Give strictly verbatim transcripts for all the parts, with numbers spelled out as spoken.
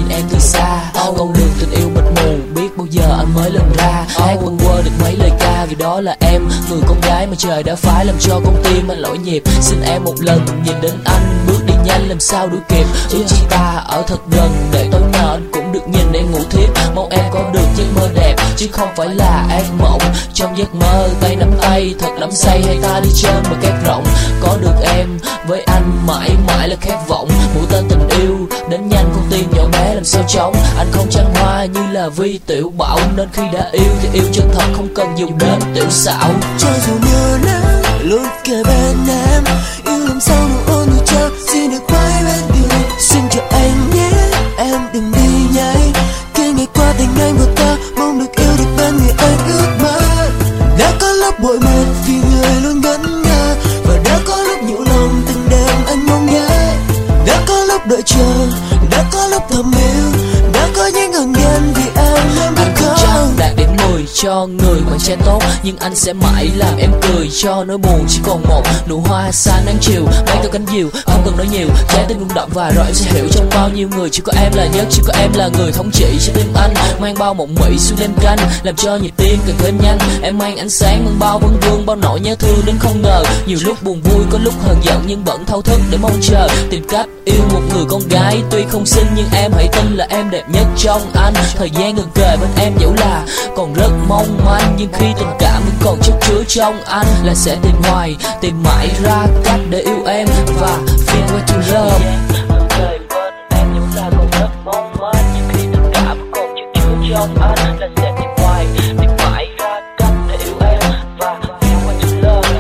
nhìn em từ xa. Con đường tình yêu mịt mù, biết bao giờ anh mới lần ra. Hát bâng quơ được mấy lời ca, vì đó là em, người con gái mà trời đã phái làm cho con tim anh lỗi nhịp. Xin em một lần nhìn đến anh, bước đi nhanh làm sao đuổi kịp. Ước chi ta ở thật gần, để tối nào anh cũng được nhìn em ngủ thiếp. Mong em có được giấc mơ đẹp, chứ không phải là ác mộng. Trong giấc mơ tay nắm tay thật đắm say, hay ta đi trên bờ cát rộng. Có được em với anh mãi mãi là khát vọng. Mũi tên tình yêu đến nhanh, con tim nhỏ bé làm sao trống. Anh không trăng hoa như là Vi Tiểu Bảo, nên khi đã yêu thì yêu chân thật, không cần dùng đến tiểu xảo. Cho dù nhớ nắng luôn kề bên em, yêu làm sao nụ ôn như trao, xin được quay bên đường. Xin cho anh nhé, em đừng đi nháy. Khi ngày qua tình anh của ta, mong được yêu được bên người anh ước mơ. Đã có lúc bội mệt vì người luôn ngẩn ngơ, và đã có lúc nhủ lòng từng đêm anh mong nhớ. Đã có lúc đợi chờ, đã có lúc thầm yêu, đã có những ngần nghen vì em em biết Anh không chắc đạt điểm mười cho người bạn trai tốt, nhưng anh sẽ mãi làm em cười cho nỗi buồn chỉ còn một nụ hoa xa nắng chiều. Bay theo cánh diều, không cần nói nhiều, trái tim rung động và rồi em sẽ hiểu trong bao nhiêu người chỉ có em là nhất, chỉ có em là người thống trị cho tim anh. Mang bao mộng mị xuôi đêm canh, làm cho nhịp tim càng thêm nhanh. Em mang ánh sáng mang bao vấn vương, bao nỗi nhớ thương đến không ngờ. Nhiều lúc buồn vui, có lúc hờn giận, nhưng vẫn thao thức để mong chờ tìm cách yêu một người con gái. Tuy không xinh nhưng em hãy tin là em đẹp nhất trong anh. Thời gian gần kề bên em dẫu là còn rất mong manh, nhưng khi tình cảm vẫn còn chất chứa trong anh, là sẽ tìm hoài, tìm mãi ra cách để yêu em và feel way to love. Kề bên em dẫu là còn rất mong manh, nhưng khi tình cảm còn chất chứa trong anh, là sẽ tìm hoài, tìm mãi ra cách để yêu em và feel way to love.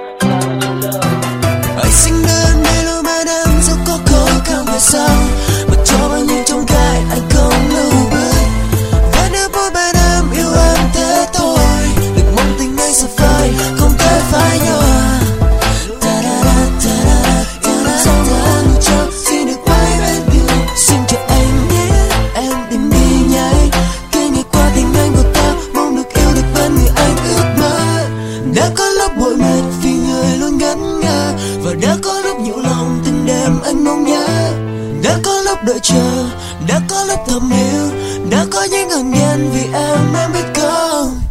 Anh sinh đơn đây luôn mà đang dẫu có khó khăn về sau, mà cho bao nhiêu trong gai anh không lưu bước. Và nếu mỗi bên em yêu em thế thôi, đừng mong tình anh sẽ phai, không thể phai nhỏ. Xin được quay bên đường, xin cho anh nhé, em đừng đi nháy. Khi ngày qua tình anh của ta, mong được yêu được bên người anh ước mơ. Đã có lúc bội mệt vì người luôn ngẩn ngơ, và đã có lúc nhủ lòng từng đêm anh mong nhớ. Đã có lúc đợi chờ, đã có lúc thầm yêu, đã có những ngần nghen vì em em biết không.